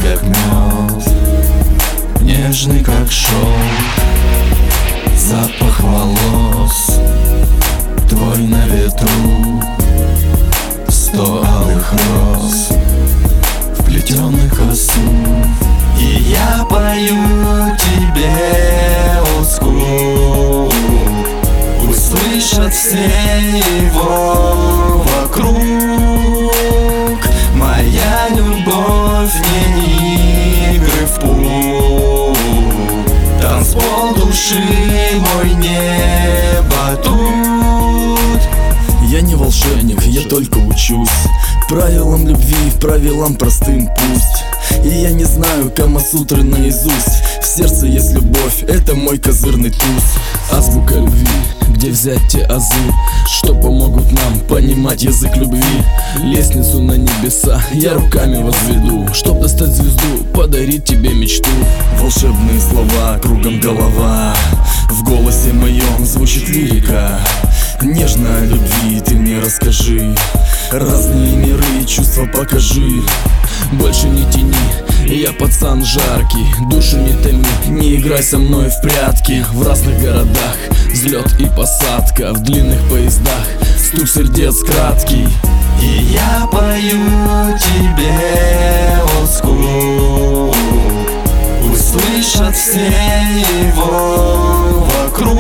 как мед, нежный как шелк, запах волос твой на ветру, 100 алых роз, вплетенных в косу. И я пою тебе old school, услышат все его вокруг. Моя любовь не игры в пул, танцпол души мой, небо тут. Я не волшебник, я только учусь правилам любви, правилам простым пусть. И я не знаю Камасутры наизусть. В сердце есть любовь, это мой козырный туз. Азбука любви, где взять те азы, что помогут нам понимать язык любви. Лестницу на небеса я руками возведу, чтоб достать звезду, подарить тебе мечту. Волшебные слова, кругом голова, в голосе моем звучит лирика. Нежно о любви ты мне расскажи, разные миры и чувства покажи. Больше не тяни, я пацан жаркий, душу не томи, не играй со мной в прятки. В разных городах взлет и посадка, в длинных поездах стук сердец краткий. И я пою тебе old school, услышат все его вокруг.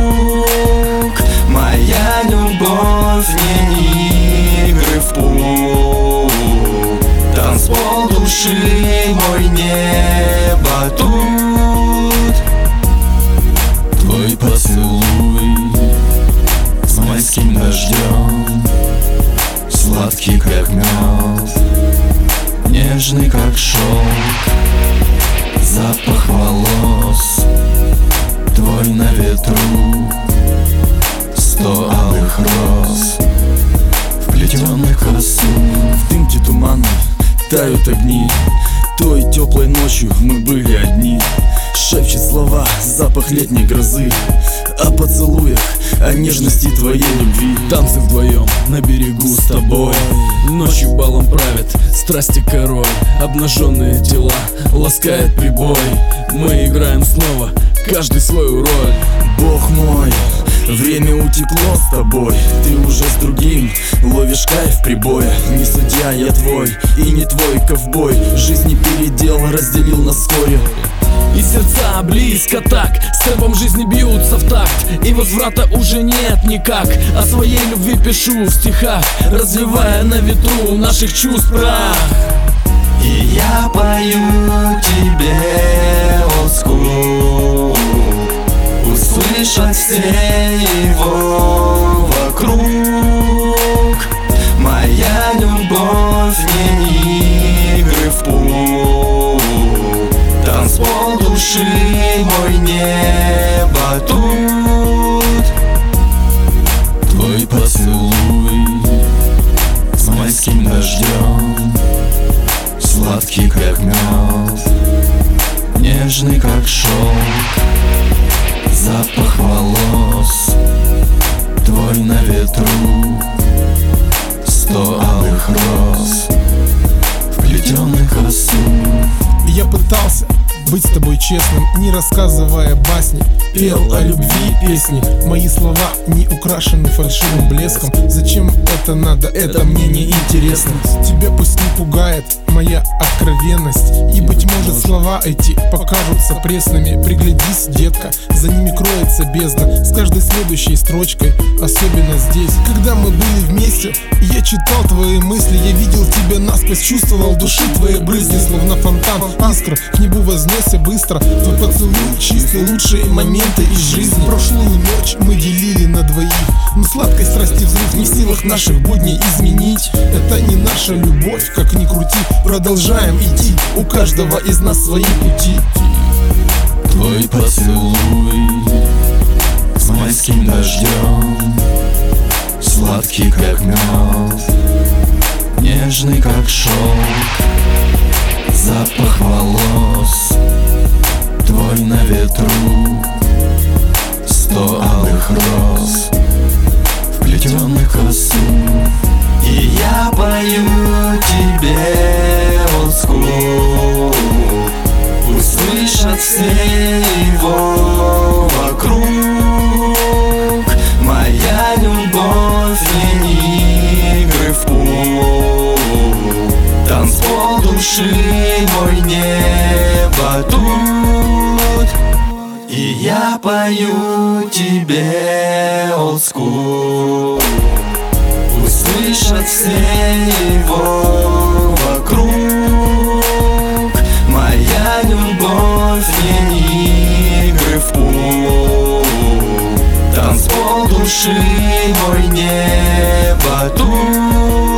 Моя любовь не игры в пул, танцпол души мой, небо тут. Твой поцелуй с майским дождем, сладкий как мед, нежный как шелк, запах волос твой на ветру, 100 алых роз, вплетенных в косу. В дымке туманной тают огни, той теплой ночью мы были одни. Шепчет слова запах летней грозы, о поцелуях, о нежности твоей любви. Танцы вдвоем на берегу с тобой, ночью балом правит страсти король. Обнаженные тела ласкает прибой, мы играем снова, каждый свою роль. Бог мой, время утекло с тобой, ты уже с другим ловишь кайф прибоя. Не судья я твой и не твой ковбой, жизнь не передел, разделил нас вскоре. И сердца близко так, с темпом жизни бьются в такт, и возврата уже нет никак. О своей любви пишу в стихах, развивая на ветру наших чувств прах. И я пою тебе old school, услышат все его вокруг. Моя любовь не игры в пул, танцпол души мой, небо тут. Твой поцелуй с майским дождем, сладкий как мед, нежный как шелк, запах волос твой на ветру, 100 алых роз, вплетенных в косу. Я пытался быть с тобой честным, не рассказывая басни, пел о любви песни. Мои слова не украшены фальшивым блеском. Зачем это надо, это мне не интересно. Тебя пусть не пугает моя откровенность, и быть может слова эти покажутся пресными. Приглядись, детка, за ними кроется бездна, с каждой следующей строчкой, особенно здесь. Когда мы были вместе, я читал твои мысли, я видел тебя насквозь, чувствовал души твои брызги, словно фонтан искр к небу вознесся быстро. Твой поцелуй чистый, лучшие моменты из жизни. Прошлую ночь мы делили на двоих, но сладкой страсти взрыв не в силах наших будней изменить. Это не наша любовь, как ни крути, продолжаем идти, у каждого из нас свои пути. Твой поцелуй с майским дождем, сладкий как мед, нежный как шелк, запах волос твой на ветру, 100 алых роз, вплетенных в косу. И я пою тебе old school, все его вокруг. Моя любовь не игры в пух, танцпол души мой, небо тут. И я пою тебе old school. Услышат все его вокруг. Моя любовь не игры в пух, танцпол души мой, небо тут.